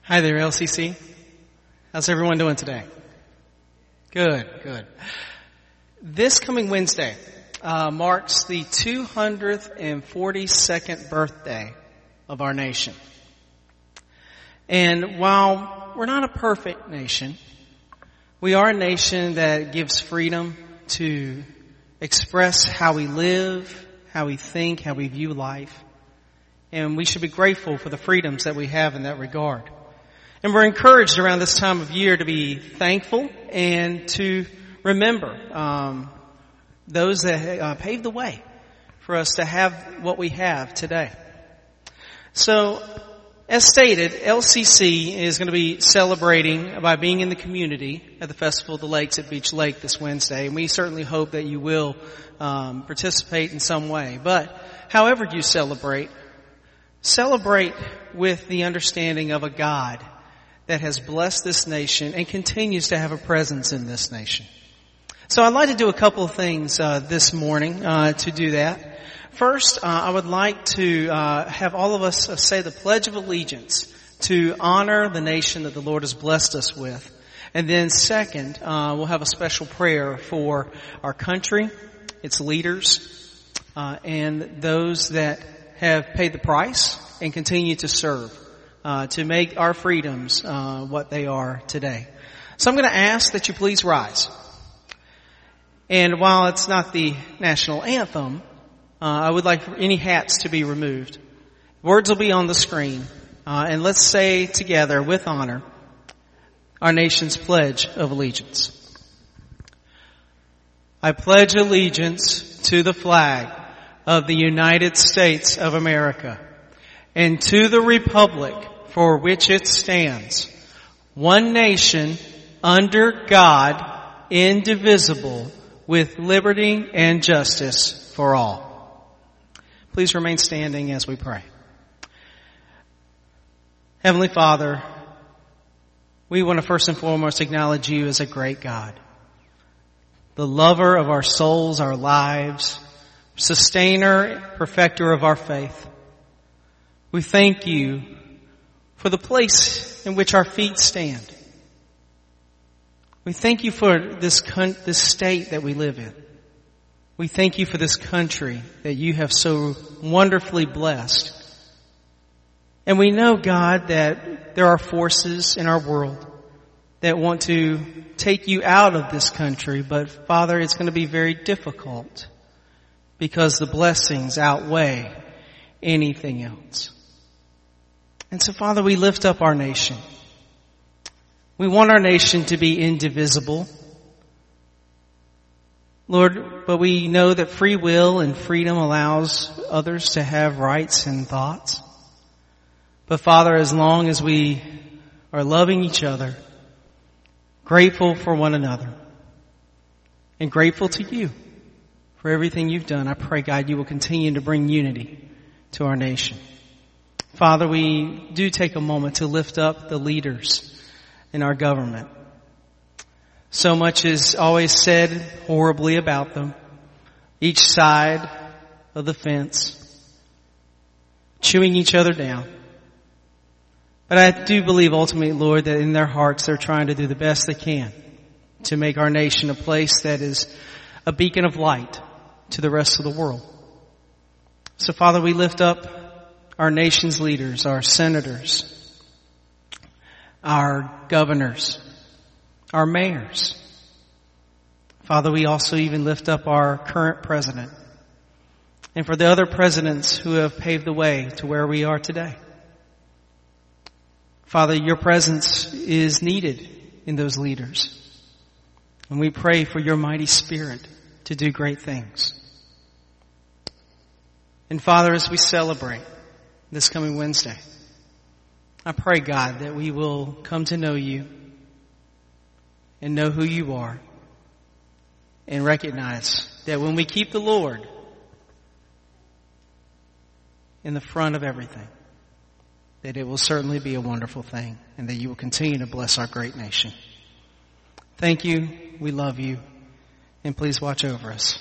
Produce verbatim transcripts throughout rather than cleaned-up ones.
Hi there, L C C. How's everyone doing today? Good, good. This coming Wednesday uh, marks the two hundred forty-second birthday of our nation. And while we're not a perfect nation, we are a nation that gives freedom to express how we live, how we think, how we view life. And we should be grateful for the freedoms that we have in that regard. And we're encouraged around this time of year to be thankful and to remember um, those that uh, paved the way for us to have what we have today. So, as stated, L C C is going to be celebrating by being in the community at the Festival of the Lakes at Beach Lake this Wednesday. And we certainly hope that you will um, participate in some way. But however you celebrate, celebrate with the understanding of a God that has blessed this nation and continues to have a presence in this nation. So I'd like to do a couple of things uh, this morning uh, to do that. First, uh, I would like to uh, have all of us uh, say the Pledge of Allegiance to honor the nation that the Lord has blessed us with. And then second, uh, we'll have a special prayer for our country, its leaders, uh, and those that have paid the price and continue to serve. Uh, to make our freedoms uh, what they are today. So I'm going to ask that you please rise. And while it's not the national anthem, uh, I would like for any hats to be removed. Words will be on the screen. Uh, and let's say together with honor our nation's Pledge of Allegiance. I pledge allegiance to the flag of the United States of America and to the republic for which it stands, one nation, under God, indivisible, with liberty and justice for all. Please remain standing as we pray. Heavenly Father, we want to first and foremost acknowledge you as a great God, the lover of our souls, our lives, sustainer, perfecter of our faith. We thank you for the place in which our feet stand. We thank you for this con- this state that we live in. We thank you for this country that you have so wonderfully blessed. And we know, God, that there are forces in our world that want to take you out of this country, but Father, it's going to be very difficult because the blessings outweigh anything else. And so, Father, we lift up our nation. We want our nation to be indivisible. Lord, but we know that free will and freedom allows others to have rights and thoughts. But Father, as long as we are loving each other, grateful for one another, and grateful to you for everything you've done, I pray, God, you will continue to bring unity to our nation. Father, we do take a moment to lift up the leaders in our government. So much is always said horribly about them. Each side of the fence, chewing each other down. But I do believe ultimately, Lord, that in their hearts they're trying to do the best they can to make our nation a place that is a beacon of light to the rest of the world. So Father, we lift up our nation's leaders, our senators, our governors, our mayors. Father, we also even lift up our current president and for the other presidents who have paved the way to where we are today. Father, your presence is needed in those leaders. And we pray for your mighty Spirit to do great things. And Father, as we celebrate this coming Wednesday, I pray, God, that we will come to know you and know who you are and recognize that when we keep the Lord in the front of everything, that it will certainly be a wonderful thing and that you will continue to bless our great nation. Thank you. We love you. And please watch over us.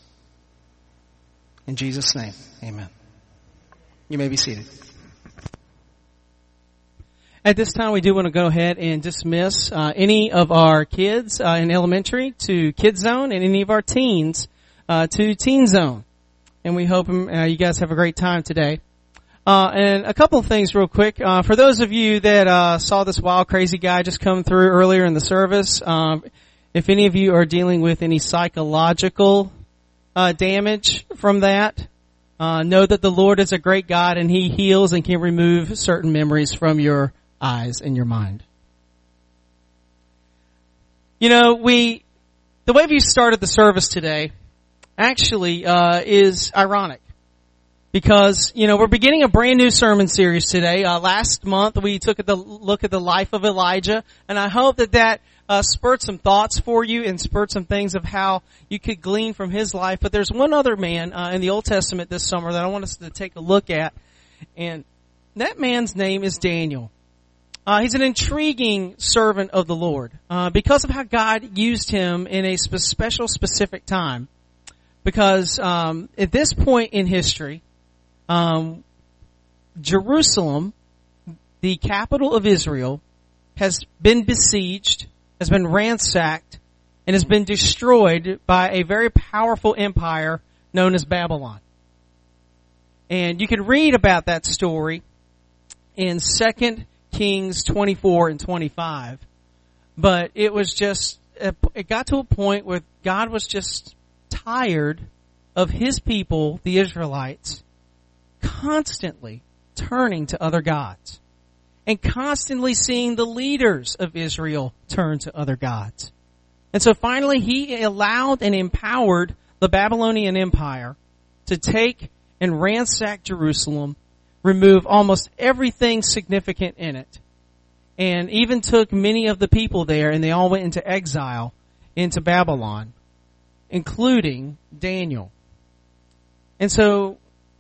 In Jesus' name, amen. You may be seated. At this time, we do want to go ahead and dismiss uh, any of our kids uh, in elementary to Kid Zone and any of our teens uh, to Teen Zone. And we hope uh, you guys have a great time today. Uh, and a couple of things real quick. Uh, for those of you that uh, saw this wild, crazy guy just come through earlier in the service, um, if any of you are dealing with any psychological uh, damage from that, uh, know that the Lord is a great God and He heals and can remove certain memories from your eyes and your mind. You know, we, the way we started the service today actually uh, is ironic. Because, you know, we're beginning a brand new sermon series today. Uh, last month we took a look at the life of Elijah, and I hope that that uh, spurred some thoughts for you and spurred some things of how you could glean from his life. But there's one other man uh, in the Old Testament this summer that I want us to take a look at, and that man's name is Daniel. Uh, he's an intriguing servant of the Lord uh, because of how God used him in a spe- special, specific time. Because um, at this point in history, Um, Jerusalem, the capital of Israel, has been besieged, has been ransacked, and has been destroyed by a very powerful empire known as Babylon. And you can read about that story in Second Kings twenty-four and twenty-five. But it was just, it got to a point where God was just tired of His people, the Israelites, constantly turning to other gods and constantly seeing the leaders of Israel turn to other gods. And so finally he allowed and empowered the Babylonian Empire to take and ransack Jerusalem, remove almost everything significant in it, and even took many of the people there, and they all went into exile into Babylon, including Daniel. And so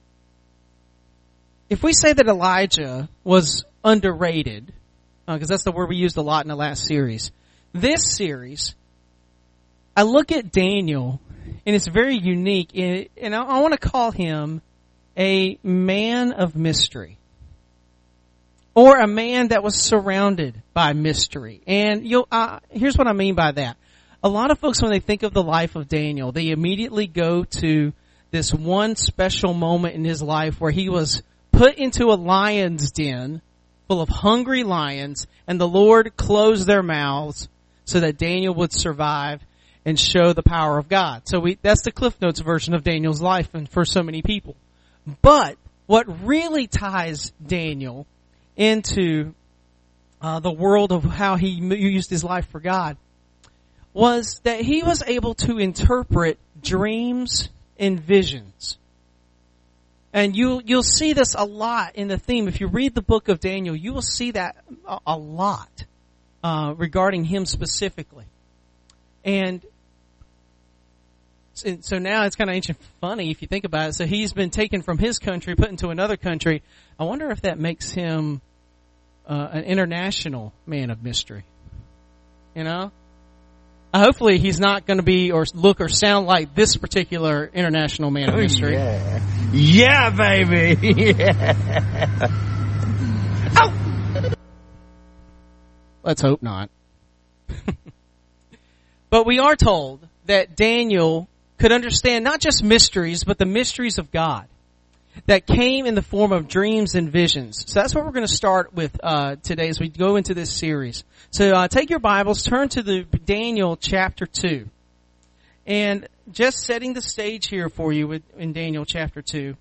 if we say that Elijah was underrated, because uh, that's the word we used a lot in the last series, this series, I look at Daniel, and it's very unique, and, and I, I want to call him a man of mystery, or a man that was surrounded by mystery. And you'll, uh, here's what I mean by that. A lot of folks, when they think of the life of Daniel, they immediately go to this one special moment in his life where he was put into a lion's den full of hungry lions, and the Lord closed their mouths so that Daniel would survive and show the power of God. So we, that's the Cliff Notes version of Daniel's life, and for so many people. But what really ties Daniel into uh, the world of how he used his life for God was that he was able to interpret dreams and visions. And you'll, you'll see this a lot in the theme. If you read the book of Daniel, you will see that a, a lot, uh, regarding him specifically. And so now it's kind of ancient funny if you think about it. So he's been taken from his country, put into another country. I wonder if that makes him, uh, an international man of mystery. You know? Hopefully he's not going to be or look or sound like this particular international man of mystery. Yeah, yeah baby. Yeah. Ow! Let's hope not. But we are told that Daniel could understand not just mysteries, but the mysteries of God that came in the form of dreams and visions. So that's what we're going to start with uh today as we go into this series. So uh, take your Bibles, turn to the Daniel chapter two. And just setting the stage here for you with, in Daniel chapter two.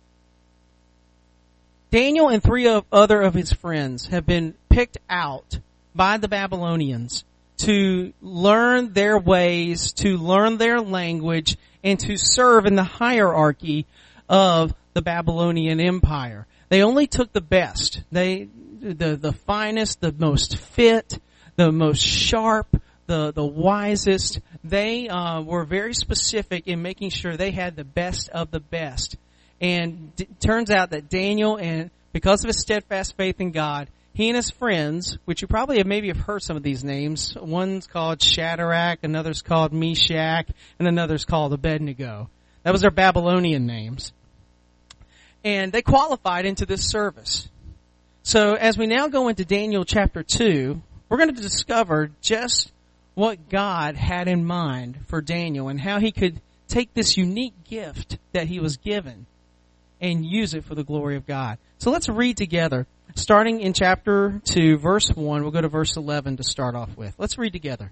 Daniel and three of other of his friends have been picked out by the Babylonians to learn their ways, to learn their language, and to serve in the hierarchy of the Babylonian Empire. They only took the best. They, the, the finest, the most fit, the most sharp, the, the wisest. They, uh, were very specific in making sure they had the best of the best. And it turns out that Daniel, and because of his steadfast faith in God, he and his friends, which you probably have maybe have heard some of these names. One's called Shadrach, another's called Meshach, and another's called Abednego. That was their Babylonian names. And they qualified into this service. So as we now go into Daniel chapter two, we're going to discover just what God had in mind for Daniel and how he could take this unique gift that he was given and use it for the glory of God. So let's read together, starting in chapter two, verse one. We'll go to verse eleven to start off with. Let's read together.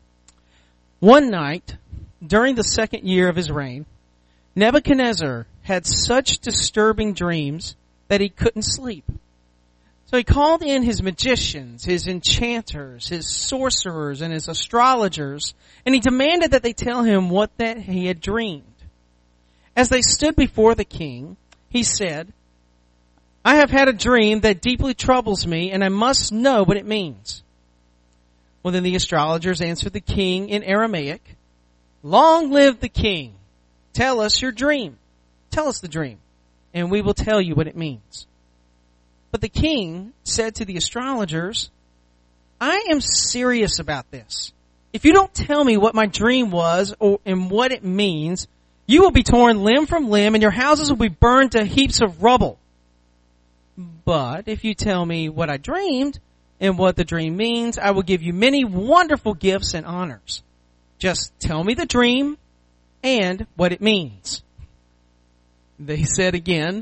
One night, during the second year of his reign, Nebuchadnezzar had such disturbing dreams that he couldn't sleep. So he called in his magicians, his enchanters, his sorcerers, and his astrologers, and he demanded that they tell him what that he had dreamed. As they stood before the king, he said, I have had a dream that deeply troubles me, and I must know what it means. Well, then the astrologers answered the king in Aramaic, Long live the king! Tell us your dream. Tell us the dream, and we will tell you what it means. But the king said to the astrologers, I am serious about this. If you don't tell me what my dream was or, and what it means, you will be torn limb from limb and your houses will be burned to heaps of rubble. But if you tell me what I dreamed and what the dream means, I will give you many wonderful gifts and honors. Just tell me the dream and what it means. They said again,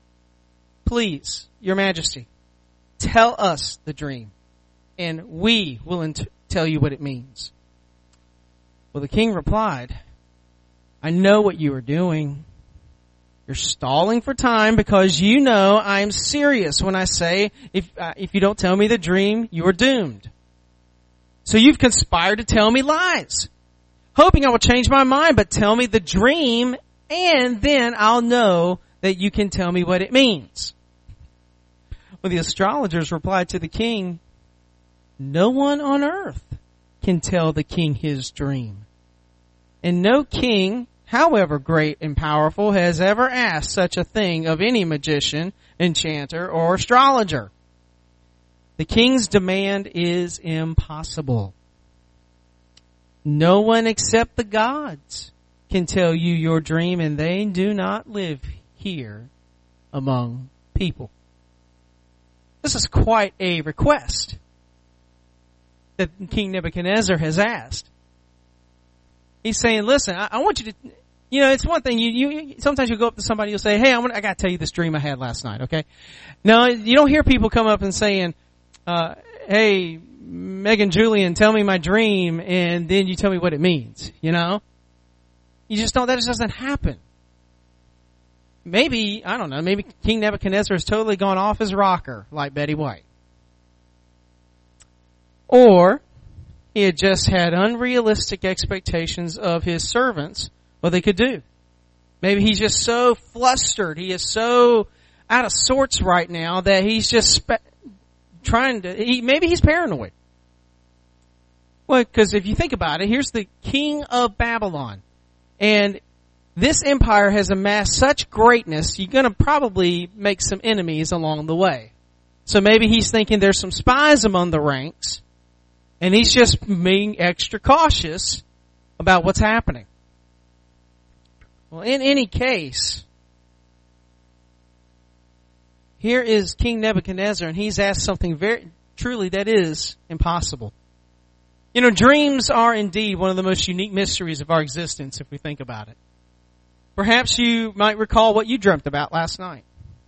Please, Your Majesty, tell us the dream, and we will int- tell you what it means. Well, the king replied, I know what you are doing. You're stalling for time because you know I am serious when I say if uh, if you don't tell me the dream, you are doomed. So you've conspired to tell me lies, hoping I will change my mind, but tell me the dream, and then I'll know that you can tell me what it means. Well, the astrologers replied to the king, No one on earth can tell the king his dream. And no king, however great and powerful, has ever asked such a thing of any magician, enchanter, or astrologer. The king's demand is impossible. No one except the gods can tell you your dream, and they do not live here among people. This is quite a request that King Nebuchadnezzar has asked. He's saying, listen, I, I want you to, you know, it's one thing, you, you, sometimes you go up to somebody, you'll say, hey, I'm gonna, I gotta tell you this dream I had last night, okay? No, you don't hear people come up and saying, uh, hey, Megan Julian, tell me my dream, and then you tell me what it means, you know? You just don't, that just doesn't happen. Maybe, I don't know, maybe King Nebuchadnezzar has totally gone off his rocker like Betty White. Or he had just had unrealistic expectations of his servants, what they could do. Maybe he's just so flustered, he is so out of sorts right now that he's just spe- trying to, he, maybe he's paranoid. Well, because if you think about it, here's the king of Babylon. And this empire has amassed such greatness, you're going to probably make some enemies along the way. So maybe he's thinking there's some spies among the ranks, and he's just being extra cautious about what's happening. Well, in any case, here is King Nebuchadnezzar, and he's asked something very, truly that is impossible. You know, dreams are indeed one of the most unique mysteries of our existence if we think about it. Perhaps you might recall what you dreamt about last night.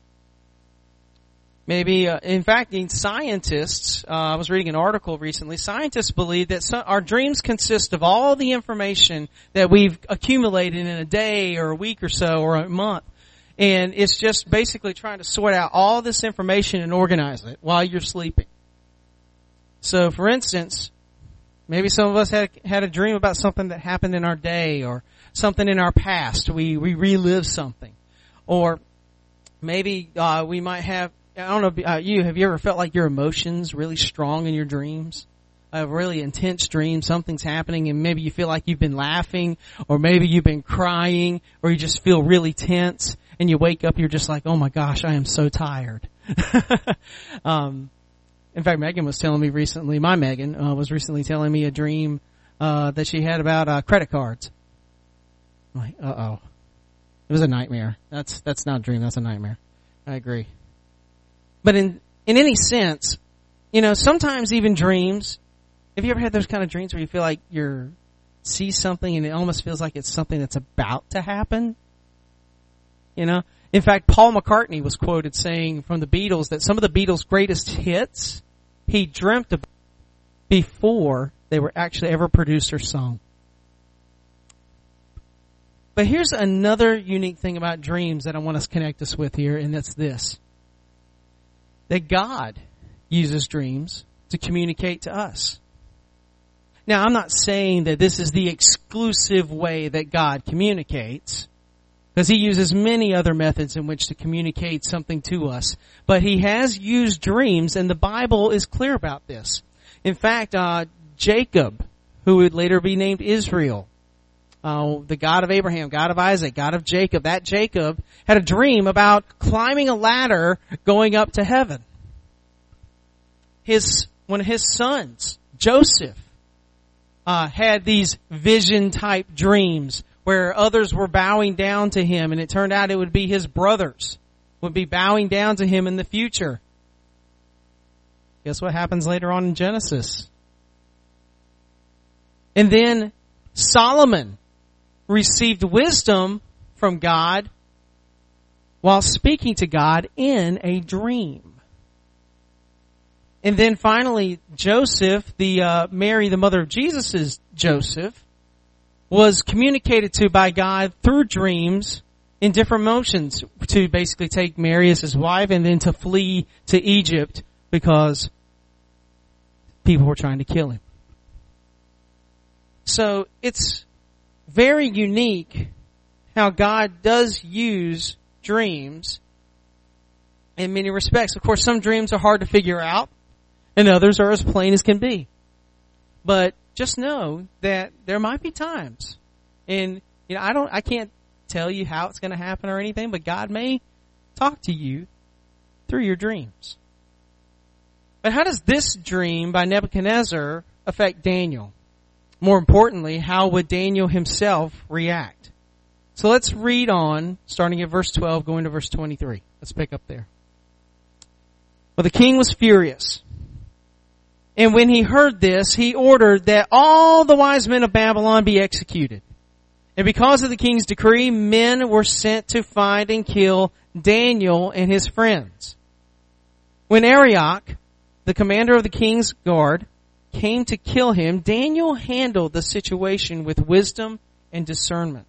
Maybe, uh, in fact, scientists, uh, I was reading an article recently, scientists believe that some, our dreams consist of all the information that we've accumulated in a day or a week or so or a month. And it's just basically trying to sort out all this information and organize it while you're sleeping. So, for instance, maybe some of us had, had a dream about something that happened in our day or something in our past. We, we relive something. Or maybe, uh, we might have, I don't know about you, have you ever felt like your emotions really strong in your dreams? A really intense dream, something's happening and maybe you feel like you've been laughing or maybe you've been crying or you just feel really tense and you wake up, you're just like, oh my gosh, I am so tired. um, in fact, Megan was telling me recently, my Megan, uh, was recently telling me a dream, uh, that she had about, uh, credit cards. I'm like, uh-oh. It was a nightmare. That's, that's not a dream, that's a nightmare. I agree. But in, in any sense, you know, sometimes even dreams, have you ever had those kind of dreams where you feel like you're, see something and it almost feels like it's something that's about to happen? You know? In fact, Paul McCartney was quoted saying from the Beatles that some of the Beatles' greatest hits he dreamt about before they were actually ever produced or sung. But here's another unique thing about dreams that I want to connect us with here, and that's this. That God uses dreams to communicate to us. Now, I'm not saying that this is the exclusive way that God communicates, because He uses many other methods in which to communicate something to us. But He has used dreams, and the Bible is clear about this. In fact, uh, Jacob, who would later be named Israel, uh, the God of Abraham, God of Isaac, God of Jacob, that Jacob had a dream about climbing a ladder going up to heaven. His, one of his sons, Joseph, uh, had these vision type dreams where others were bowing down to him, and it turned out it would be his brothers would be bowing down to him in the future. Guess what happens later on in Genesis? And then Solomon received wisdom from God while speaking to God in a dream. And then finally, Joseph, the uh, Mary, the mother of Jesus' Joseph, was communicated to by God through dreams in different motions to basically take Mary as his wife and then to flee to Egypt because people were trying to kill him. So it's very unique how God does use dreams in many respects. Of course, some dreams are hard to figure out, and others are as plain as can be. But just know that there might be times, and you know, I don't, I can't tell you how it's going to happen or anything, but God may talk to you through your dreams. But how does this dream by Nebuchadnezzar affect Daniel? More importantly, how would Daniel himself react? So let's read on, starting at verse twelve, going to verse twenty-three. Let's pick up there. Well, the king was furious. And when he heard this, he ordered that all the wise men of Babylon be executed. And because of the king's decree, men were sent to find and kill Daniel and his friends. When Arioch, the commander of the king's guard, came to kill him, Daniel handled the situation with wisdom and discernment.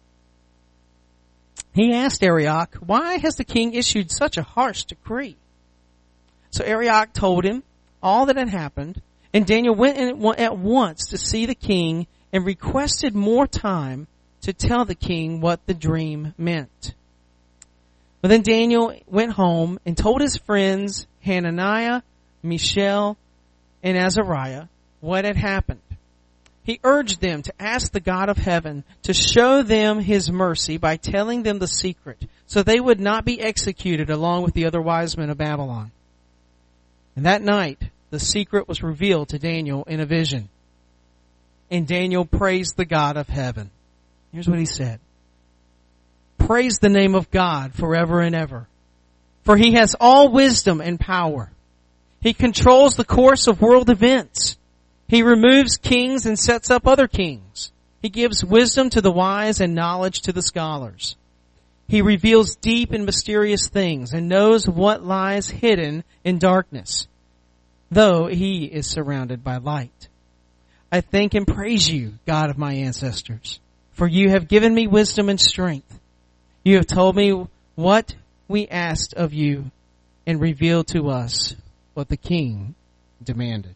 He asked Arioch, "Why has the king issued such a harsh decree?" So Arioch told him all that had happened, and Daniel went in at once to see the king and requested more time to tell the king what the dream meant. But then Daniel went home and told his friends Hananiah, Mishael, and Azariah what had happened. He urged them to ask the God of heaven to show them His mercy by telling them the secret, so they would not be executed along with the other wise men of Babylon. And that night, the secret was revealed to Daniel in a vision. And Daniel praised the God of heaven. Here's what he said. "Praise the name of God forever and ever, for He has all wisdom and power. He controls the course of world events. He removes kings and sets up other kings. He gives wisdom to the wise and knowledge to the scholars. He reveals deep and mysterious things and knows what lies hidden in darkness, though He is surrounded by light. I thank and praise you, God of my ancestors, for you have given me wisdom and strength. You have told me what we asked of you and revealed to us what the king demanded."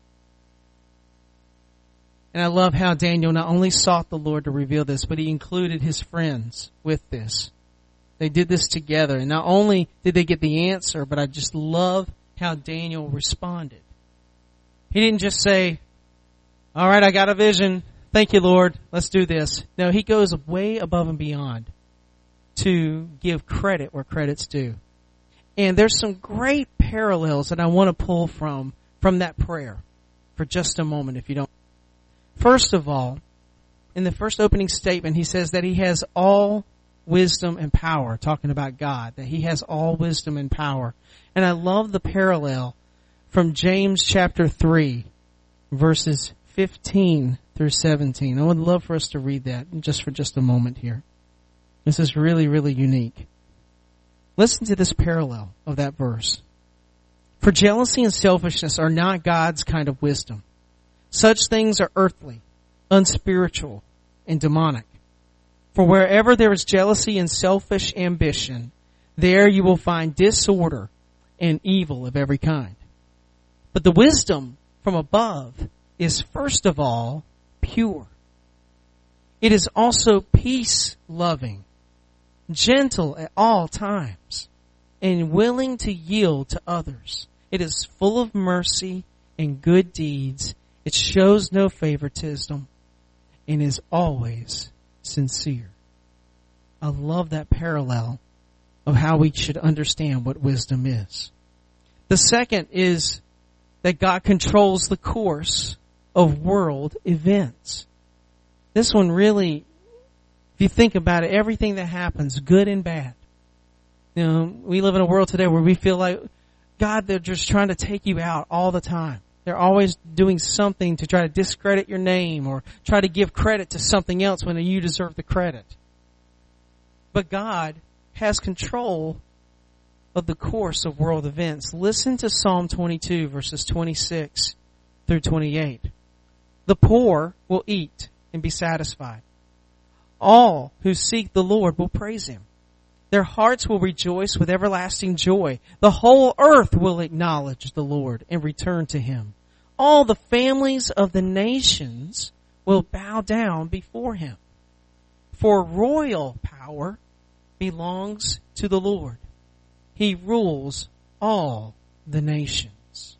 And I love how Daniel not only sought the Lord to reveal this, but he included his friends with this. They did this together. And not only did they get the answer, but I just love how Daniel responded. He didn't just say, "All right, I got a vision. Thank you, Lord. Let's do this." No, he goes way above and beyond to give credit where credit's due. And there's some great parallels that I want to pull from, from that prayer for just a moment, if you don't. First of all, in the first opening statement, he says that He has all wisdom and power, talking about God, that he has all wisdom and power. And I love the parallel from James chapter three, verses fifteen through seventeen. I would love for us to read that just for just a moment here. This is really, really unique. Listen to this parallel of that verse. For jealousy and selfishness are not God's kind of wisdom. Such things are earthly, unspiritual, and demonic. For wherever there is jealousy and selfish ambition, there you will find disorder and evil of every kind. But the wisdom from above is first of all pure. It is also peace-loving, gentle at all times, and willing to yield to others. It is full of mercy and good deeds. It shows no favoritism and is always sincere. I love that parallel of how we should understand what wisdom is. The second is that God controls the course of world events. This one really, if you think about it, everything that happens, good and bad. You know, we live in a world today where we feel like, God, they're just trying to take you out all the time. They're always doing something to try to discredit your name or try to give credit to something else when you deserve the credit. But God has control of the course of world events. Listen to Psalm twenty-two, verses twenty-six through twenty-eight. The poor will eat and be satisfied. All who seek the Lord will praise him. Their hearts will rejoice with everlasting joy. The whole earth will acknowledge the Lord and return to him. All the families of the nations will bow down before him. For royal power belongs to the Lord. He rules all the nations.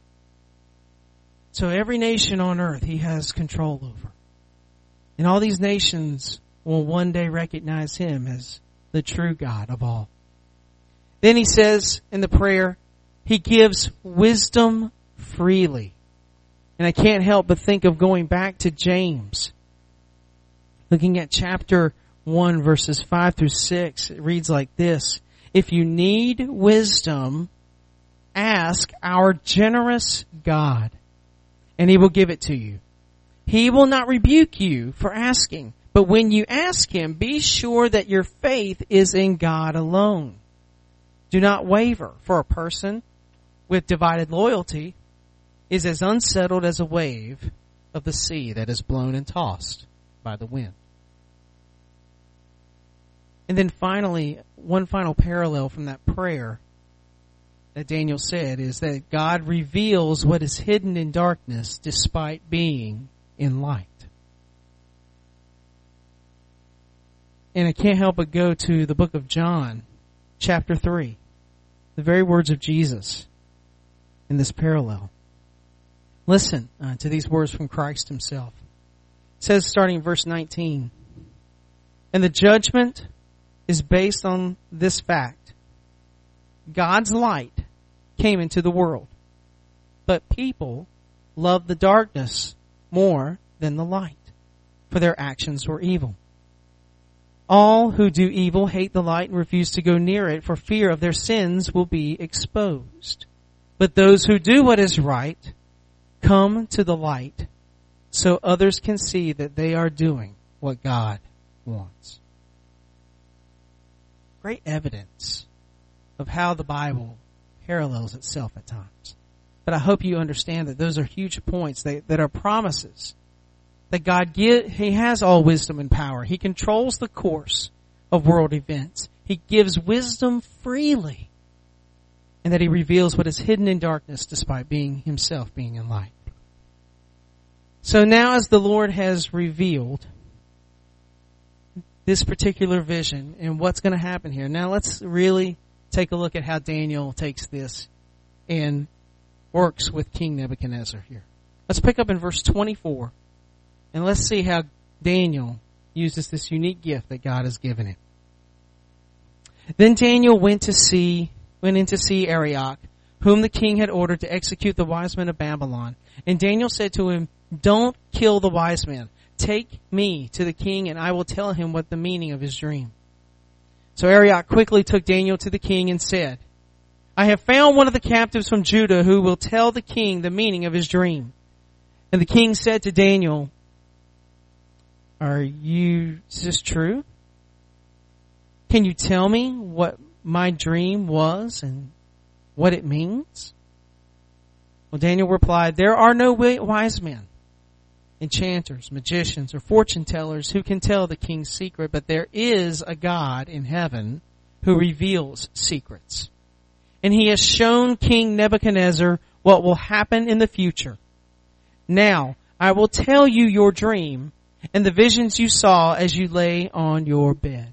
So every nation on earth he has control over. And all these nations will one day recognize him as the true God of all. Then he says in the prayer, he gives wisdom freely. And I can't help but think of going back to James. Looking at chapter one, verses five through six, it reads like this. If you need wisdom, ask our generous God, and he will give it to you. He will not rebuke you for asking. But when you ask him, be sure that your faith is in God alone. Do not waver, for a person with divided loyalty is as unsettled as a wave of the sea that is blown and tossed by the wind. And then finally, one final parallel from that prayer that Daniel said is that God reveals what is hidden in darkness despite being in light. And I can't help but go to the book of John, chapter three, the very words of Jesus in this parallel. Listen uh, to these words from Christ himself. It says, starting in verse nineteen, and the judgment is based on this fact. God's light came into the world, but people loved the darkness more than the light, for their actions were evil. All who do evil hate the light and refuse to go near it, for fear of their sins will be exposed. But those who do what is right come to the light, so others can see that they are doing what God wants. Great evidence of how the Bible parallels itself at times. But I hope you understand that those are huge points that, that are promises. That God give, he has all wisdom and power. He controls the course of world events. He gives wisdom freely. And that he reveals what is hidden in darkness despite being himself being in light. So now as the Lord has revealed this particular vision and what's going to happen here, now let's really take a look at how Daniel takes this and works with King Nebuchadnezzar here. Let's pick up in verse twenty-four. And let's see how Daniel uses this unique gift that God has given him. Then Daniel went to see, went in to see Arioch, whom the king had ordered to execute the wise men of Babylon. And Daniel said to him, don't kill the wise men. Take me to the king and I will tell him what the meaning of his dream. So Arioch quickly took Daniel to the king and said, I have found one of the captives from Judah who will tell the king the meaning of his dream. And the king said to Daniel, Are you, is this true? Can you tell me what my dream was and what it means? Well, Daniel replied, There are no wise men, enchanters, magicians, or fortune tellers who can tell the king's secret, but there is a God in heaven who reveals secrets. And he has shown King Nebuchadnezzar what will happen in the future. Now, I will tell you your dream and the visions you saw as you lay on your bed.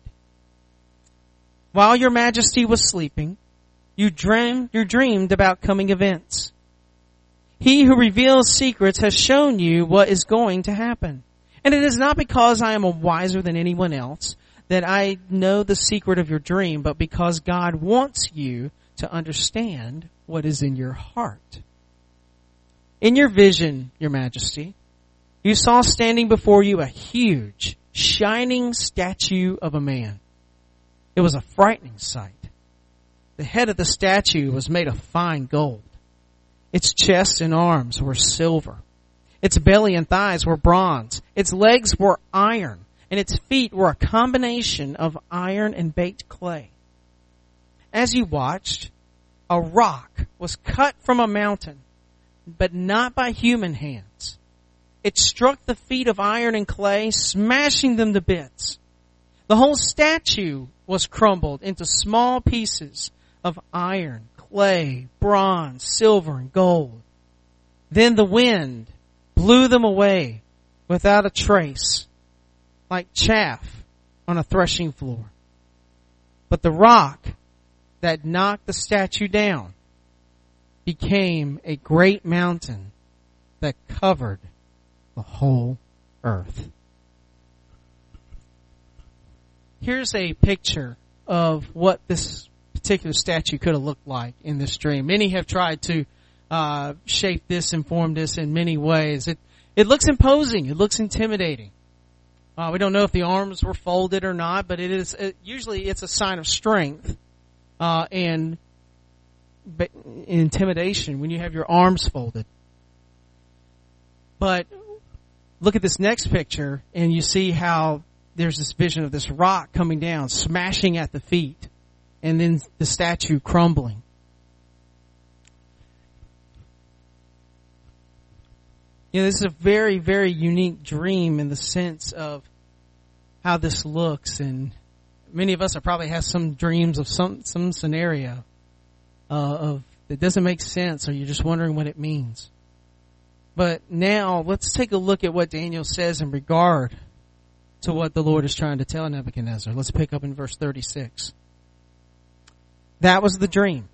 While your majesty was sleeping, you dreamed, you dreamed about coming events. He who reveals secrets has shown you what is going to happen. And it is not because I am wiser than anyone else that I know the secret of your dream, but because God wants you to understand what is in your heart. In your vision, your majesty, you saw standing before you a huge, shining statue of a man. It was a frightening sight. The head of the statue was made of fine gold. Its chest and arms were silver. Its belly and thighs were bronze. Its legs were iron, and its feet were a combination of iron and baked clay. As you watched, a rock was cut from a mountain, but not by human hands. It struck the feet of iron and clay, smashing them to bits. The whole statue was crumbled into small pieces of iron, clay, bronze, silver, and gold. Then the wind blew them away without a trace, like chaff on a threshing floor. But the rock that knocked the statue down became a great mountain that covered the whole earth. Here's a picture of what this particular statue could have looked like in this dream. Many have tried to uh shape this and form this in many ways. It it looks imposing. It looks intimidating. Uh, we don't know if the arms were folded or not, but it is it, usually it's a sign of strength uh and but intimidation when you have your arms folded. But look at this next picture, and you see how there's this vision of this rock coming down, smashing at the feet, and then the statue crumbling. You know, this is a very, very unique dream in the sense of how this looks, and many of us have probably had some dreams of some some scenario uh, of that doesn't make sense, or you're just wondering what it means. But now let's take a look at what Daniel says in regard to what the Lord is trying to tell Nebuchadnezzar. Let's pick up in verse thirty-six. That was the dream.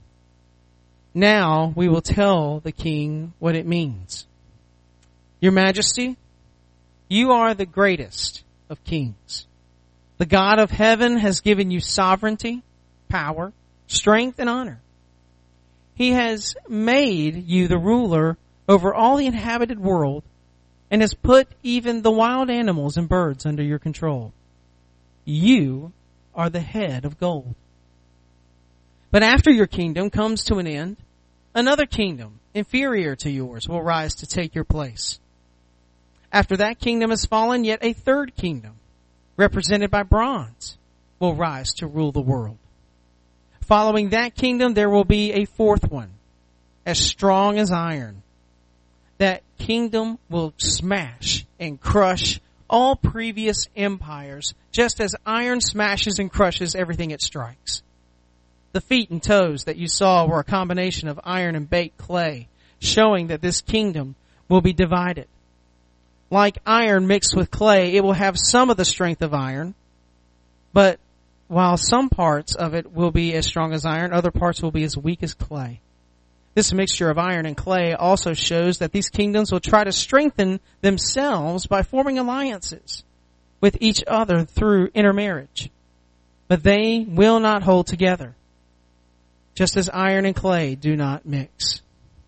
Now we will tell the king what it means. Your Majesty, you are the greatest of kings. The God of heaven has given you sovereignty, power, strength, and honor. He has made you the ruler over all the inhabited world and has put even the wild animals and birds under your control. You are the head of gold. But after your kingdom comes to an end, another kingdom inferior to yours will rise to take your place. After that kingdom has fallen, yet a third kingdom, represented by bronze, will rise to rule the world. Following that kingdom, there will be a fourth one, as strong as iron. That kingdom will smash and crush all previous empires, just as iron smashes and crushes everything it strikes. The feet and toes that you saw were a combination of iron and baked clay, showing that this kingdom will be divided. Like iron mixed with clay, it will have some of the strength of iron, but while some parts of it will be as strong as iron, other parts will be as weak as clay. This mixture of iron and clay also shows that these kingdoms will try to strengthen themselves by forming alliances with each other through intermarriage. But they will not hold together, just as iron and clay do not mix.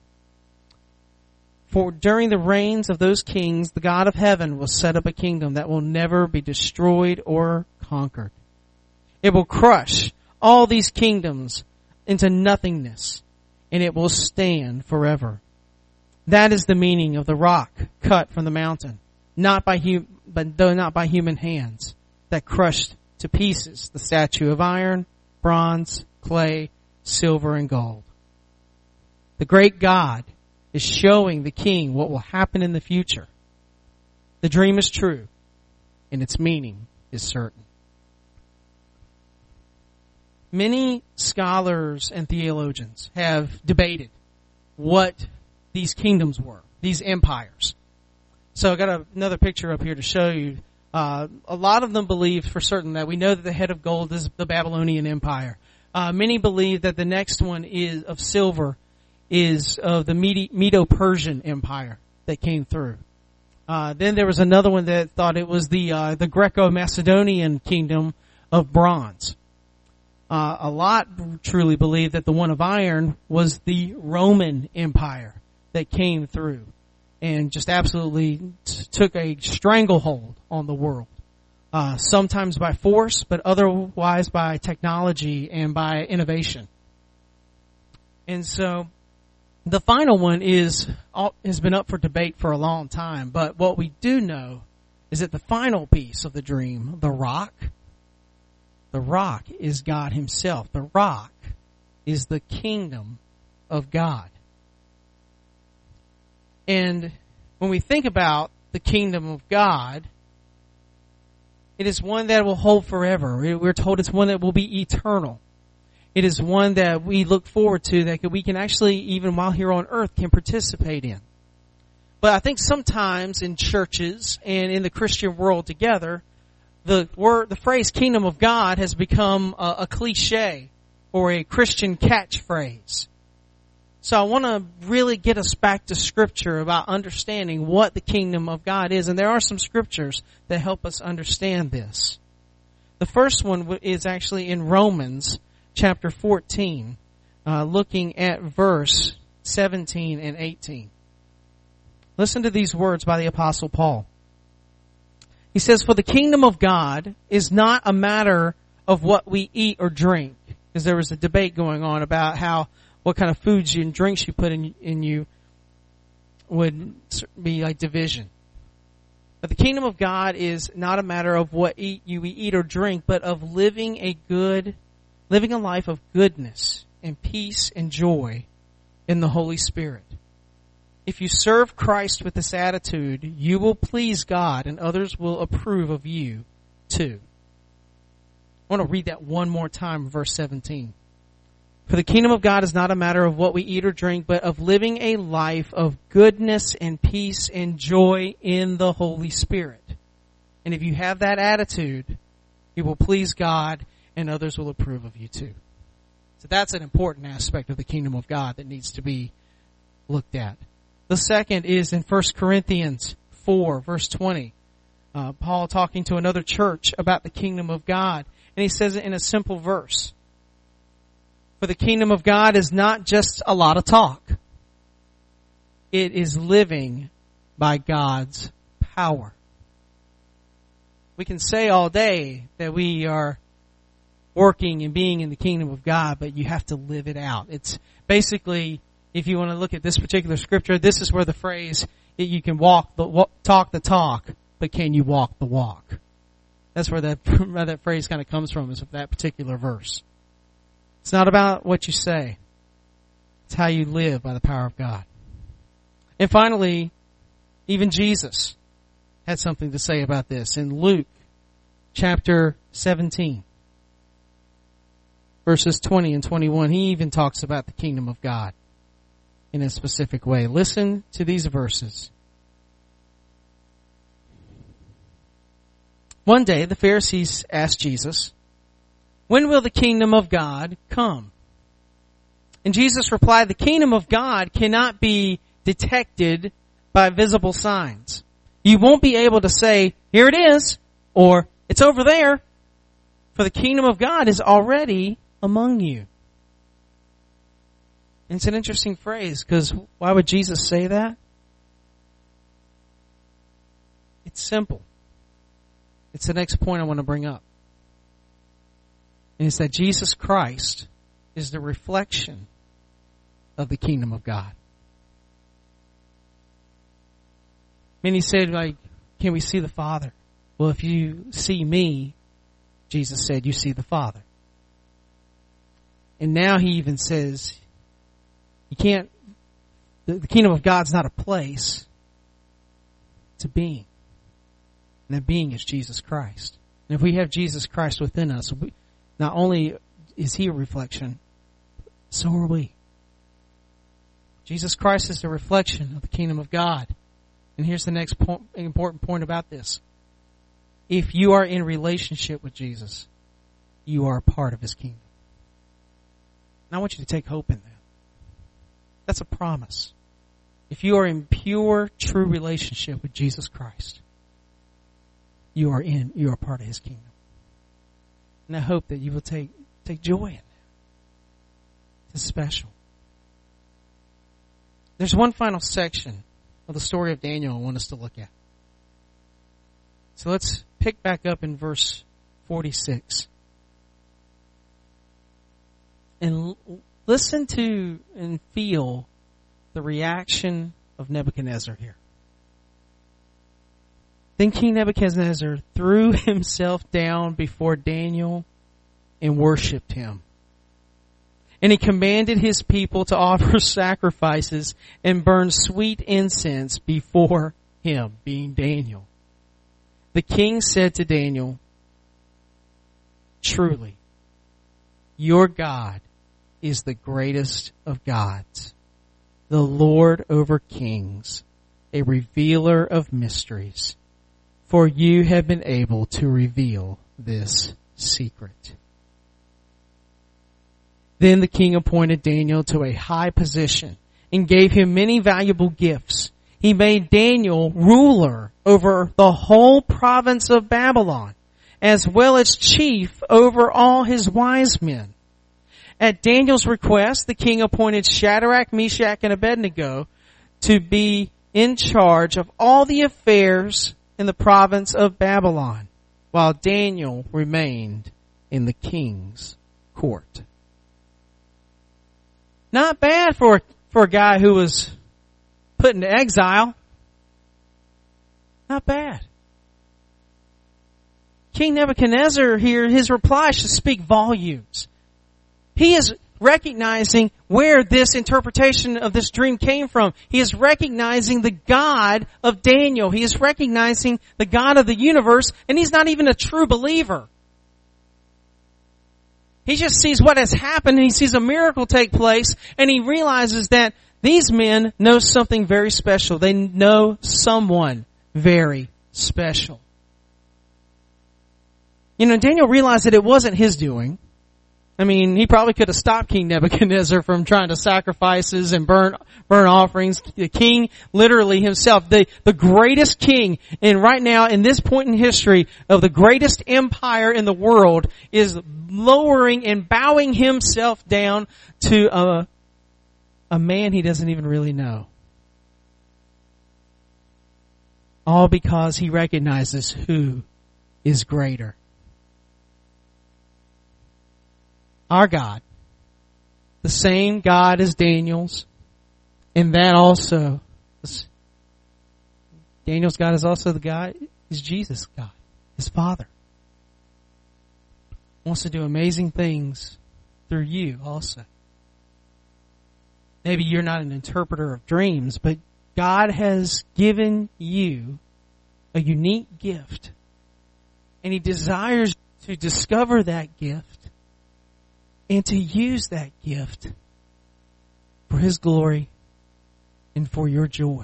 For during the reigns of those kings, the God of heaven will set up a kingdom that will never be destroyed or conquered. It will crush all these kingdoms into nothingness, and it will stand forever. That is the meaning of the rock cut from the mountain, not by hum- but though not by human hands, that crushed to pieces the statue of iron, bronze, clay, silver, and gold. The great God is showing the king what will happen in the future. The dream is true, and its meaning is certain. Many scholars and theologians have debated what these kingdoms were, these empires. So I got a, another picture up here to show you. Uh, a lot of them believe for certain that we know that the head of gold is the Babylonian Empire. Uh, many believe that the next one is of silver is of the Medo-Persian Empire that came through. Uh, then there was another one that thought it was the uh, the Greco-Macedonian kingdom of bronze. Uh, a lot truly believe that the one of iron was the Roman Empire that came through and just absolutely t- took a stranglehold on the world. Uh, sometimes by force, but otherwise by technology and by innovation. And so the final one is has been up for debate for a long time, but what we do know is that the final piece of the dream, the rock, the rock is God himself. The rock is the kingdom of God. And when we think about the kingdom of God, it is one that will hold forever. We're told it's one that will be eternal. It is one that we look forward to, that we can actually, even while here on earth, can participate in. But I think sometimes in churches and in the Christian world together, the word, the phrase kingdom of God has become a, a cliche or a Christian catchphrase. So I want to really get us back to Scripture about understanding what the kingdom of God is. And there are some Scriptures that help us understand this. The first one is actually in Romans chapter fourteen, uh, looking at verse seventeen and eighteen. Listen to these words by the Apostle Paul. He says, "For the kingdom of God is not a matter of what we eat or drink." Because there was a debate going on about how what kind of foods and drinks you put in, in you would be like division. But the kingdom of God is not a matter of what eat, you eat or drink, but of living a good, living a life of goodness and peace and joy in the Holy Spirit. If you serve Christ with this attitude, you will please God and others will approve of you too. I want to read that one more time, verse seventeen. "For the kingdom of God is not a matter of what we eat or drink, but of living a life of goodness and peace and joy in the Holy Spirit." And if you have that attitude, you will please God and others will approve of you too. So that's an important aspect of the kingdom of God that needs to be looked at. The second is in First Corinthians four, verse twenty. Uh, Paul talking to another church about the kingdom of God. And he says it in a simple verse. "For the kingdom of God is not just a lot of talk. It is living by God's power." We can say all day that we are working and being in the kingdom of God, but you have to live it out. It's basically, if you want to look at this particular scripture, this is where the phrase, you can walk the talk the talk, but can you walk the walk? That's where that, where that phrase kind of comes from, is that particular verse. It's not about what you say. It's how you live by the power of God. And finally, even Jesus had something to say about this in Luke chapter seventeen. Verses twenty and twenty-one, he even talks about the kingdom of God in a specific way. Listen to these verses. "One day the Pharisees asked Jesus, 'When will the kingdom of God come?' And Jesus replied, 'The kingdom of God cannot be detected by visible signs. You won't be able to say, 'Here it is,' or 'It's over there,' for the kingdom of God is already among you." And it's an interesting phrase, because why would Jesus say that? It's simple. It's the next point I want to bring up. And it's that Jesus Christ is the reflection of the kingdom of God. Many said, like, can we see the Father? Well, if you see me, Jesus said, you see the Father. And now he even says, you can't, the, the kingdom of God's not a place, it's a being. And that being is Jesus Christ. And if we have Jesus Christ within us, we, not only is he a reflection, so are we. Jesus Christ is the reflection of the kingdom of God. And here's the next point, important point about this. If you are in relationship with Jesus, you are a part of his kingdom. And I want you to take hope in that. That's a promise. If you are in pure, true relationship with Jesus Christ, you are in, you are part of his kingdom. And I hope that you will take, take joy in that. It's special. There's one final section of the story of Daniel I want us to look at. So let's pick back up in verse forty-six. And l- listen to and feel the reaction of Nebuchadnezzar here. Then King Nebuchadnezzar threw himself down before Daniel and worshipped him. And he commanded his people to offer sacrifices and burn sweet incense before him, being Daniel. The king said to Daniel, truly, your God is the greatest of gods, the Lord over kings, a revealer of mysteries. For you have been able to reveal this secret. Then the king appointed Daniel to a high position and gave him many valuable gifts. He made Daniel ruler over the whole province of Babylon, as well as chief over all his wise men. At Daniel's request, the king appointed Shadrach, Meshach, and Abednego to be in charge of all the affairs in the province of Babylon, while Daniel remained in the king's court. Not bad for, for a guy who was put into exile. Not bad. King Nebuchadnezzar here, his reply should speak volumes. He is recognizing where this interpretation of this dream came from. He is recognizing the God of Daniel. He is recognizing the God of the universe, and he's not even a true believer. He just sees what has happened, and he sees a miracle take place, and he realizes that these men know something very special. They know someone very special. You know, Daniel realized that it wasn't his doing. I mean, he probably could have stopped King Nebuchadnezzar from trying to sacrifices and burn, burn offerings. The king, literally himself, the, the greatest king, and right now in this point in history of the greatest empire in the world, is lowering and bowing himself down to a, a man he doesn't even really know. All because he recognizes who is greater. Our God, the same God as Daniel's, and that also, Daniel's God is also the God, is Jesus' God, his Father. Wants to do amazing things through you also. Maybe you're not an interpreter of dreams, but God has given you a unique gift, and he desires to discover that gift and to use that gift for his glory and for your joy.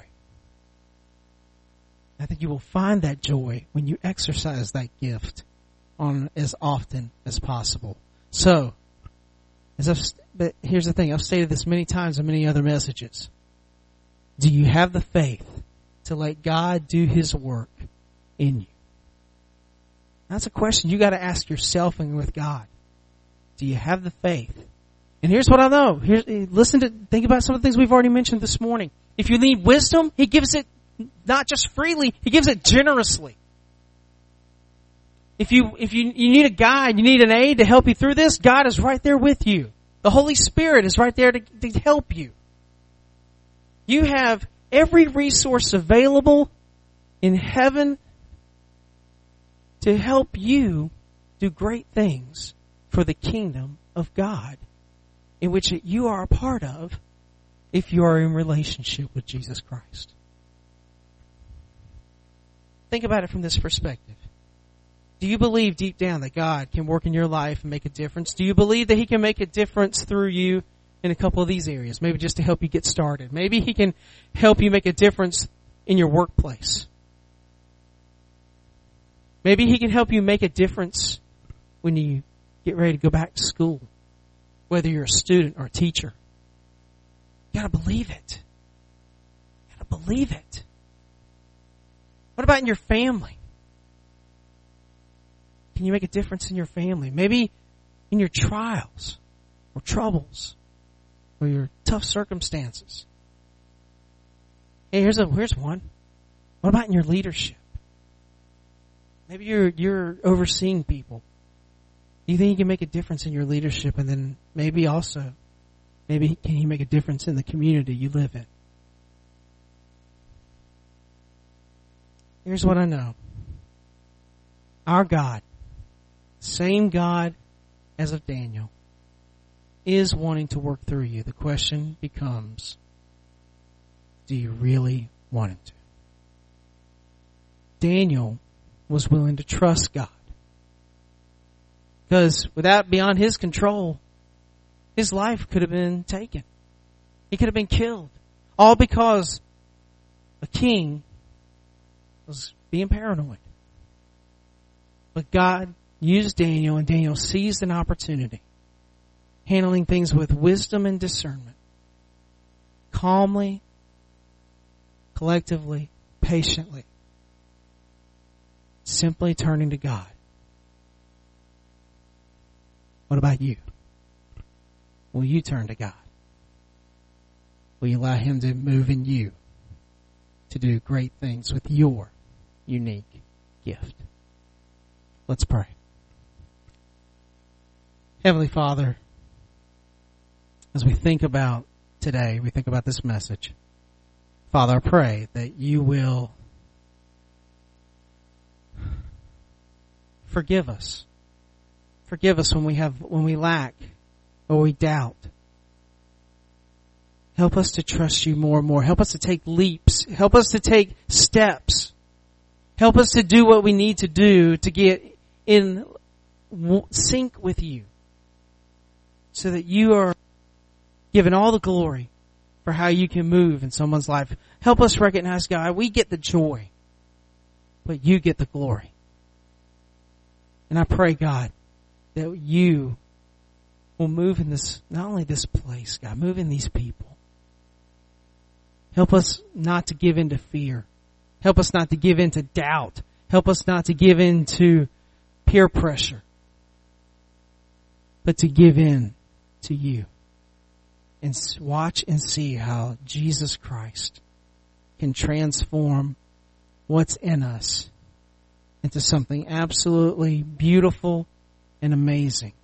I think you will find that joy when you exercise that gift on as often as possible. So, as I've, but here's the thing, I've stated this many times in many other messages. Do you have the faith to let God do his work in you? That's a question you got to ask yourself and with God. Do you have the faith? And here's what I know. Here's, listen to, think about some of the things we've already mentioned this morning. If you need wisdom, he gives it not just freely, he gives it generously. If you, if you, you need a guide, you need an aid to help you through this, God is right there with you. The Holy Spirit is right there to, to help you. You have every resource available in heaven to help you do great things for the kingdom of God, in which you are a part of if you are in relationship with Jesus Christ. Think about it from this perspective. Do you believe deep down that God can work in your life and make a difference? Do you believe that He can make a difference through you in a couple of these areas? Maybe just to help you get started. Maybe He can help you make a difference in your workplace. Maybe He can help you make a difference when you get ready to go back to school, whether you're a student or a teacher. You gotta believe it. You gotta believe it. What about in your family? Can you make a difference in your family? Maybe in your trials or troubles or your tough circumstances. Hey, here's a here's one. What about in your leadership? Maybe you're you're overseeing people. Do you think you can make a difference in your leadership? And then maybe also, maybe can you make a difference in the community you live in? Here's what I know. Our God, same God as of Daniel, is wanting to work through you. The question becomes, do you really want Him to? Daniel was willing to trust God. Because without beyond his control, his life could have been taken. He could have been killed. All because a king was being paranoid. But God used Daniel, and Daniel seized an opportunity, handling things with wisdom and discernment, calmly, collectively, patiently, simply turning to God. What about you? Will you turn to God? Will you allow Him to move in you to do great things with your unique gift? Let's pray. Heavenly Father, as we think about today, we think about this message, Father, I pray that you will forgive us. Forgive us when we have, when we lack or we doubt. Help us to trust you more and more. Help us to take leaps. Help us to take steps. Help us to do what we need to do to get in sync with you, so that you are given all the glory for how you can move in someone's life. Help us recognize, God, we get the joy, but you get the glory. And I pray, God, that you will move in this, not only this place, God, move in these people. Help us not to give in to fear. Help us not to give in to doubt. Help us not to give in to peer pressure, but to give in to you. And watch and see how Jesus Christ can transform what's in us into something absolutely beautiful and amazing.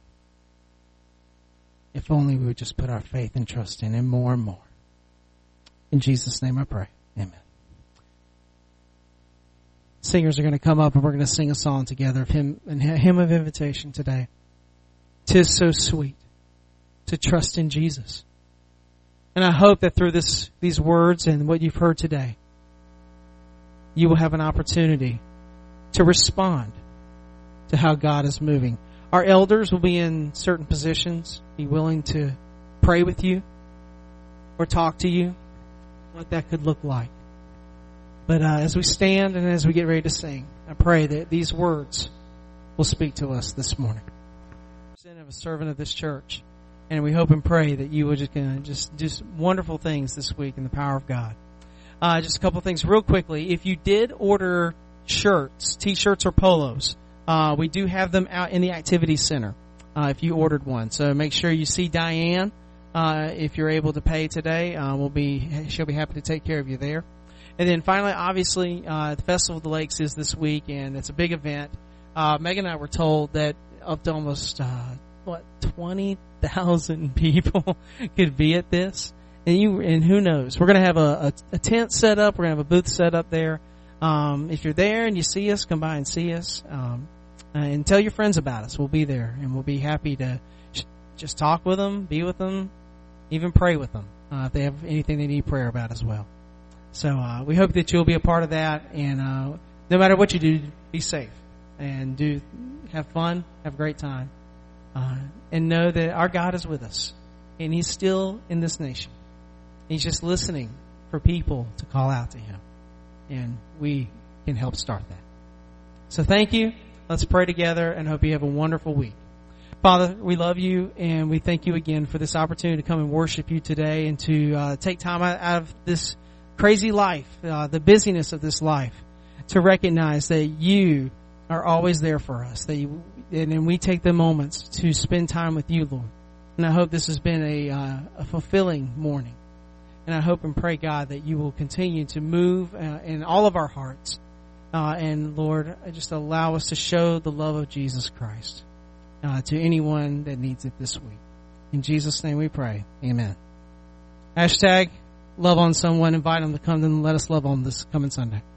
If only we would just put our faith and trust in Him more and more. In Jesus' name I pray. Amen. Singers are going to come up and we're going to sing a song together of hymn, a hymn of invitation today. 'Tis so sweet to trust in Jesus. And I hope that through this, these words and what you've heard today, you will have an opportunity to respond to how God is moving. Our elders will be in certain positions, be willing to pray with you or talk to you, what that could look like. But uh, as we stand and as we get ready to sing, I pray that these words will speak to us this morning. I'm a servant of this church, and we hope and pray that you will just, uh, just do some wonderful things this week in the power of God. Uh, just a couple things real quickly. If you did order shirts, t-shirts or polos, uh, we do have them out in the activity center uh, if you ordered one. So make sure you see Diane uh, if you're able to pay today. Uh, we'll be she'll be happy to take care of you there. And then finally, obviously, uh, the Festival of the Lakes is this week, and it's a big event. uh, Megan and I were told that up to almost, uh, what, twenty thousand people could be at this. And you, and who knows? We're going to have a, a, a tent set up. We're going to have a booth set up there. Um, if you're there and you see us, come by and see us. Um, and tell your friends about us. We'll be there and we'll be happy to sh- just talk with them, be with them, even pray with them, uh, if they have anything they need prayer about as well. So, uh, we hope that you'll be a part of that. And, uh, no matter what you do, be safe and do have fun, have a great time, uh, and know that our God is with us and He's still in this nation. He's just listening for people to call out to Him. And we can help start that. So thank you. Let's pray together and hope you have a wonderful week. Father, we love you and we thank you again for this opportunity to come and worship you today and to uh, take time out of this crazy life, uh, the busyness of this life, to recognize that you are always there for us. That you, and then we take the moments to spend time with you, Lord. And I hope this has been a, uh, a fulfilling morning. And I hope and pray, God, that you will continue to move uh, in all of our hearts. Uh, and, Lord, just allow us to show the love of Jesus Christ uh, to anyone that needs it this week. In Jesus' name we pray. Amen. Hashtag love on someone. Invite them to come and let us love on this coming Sunday.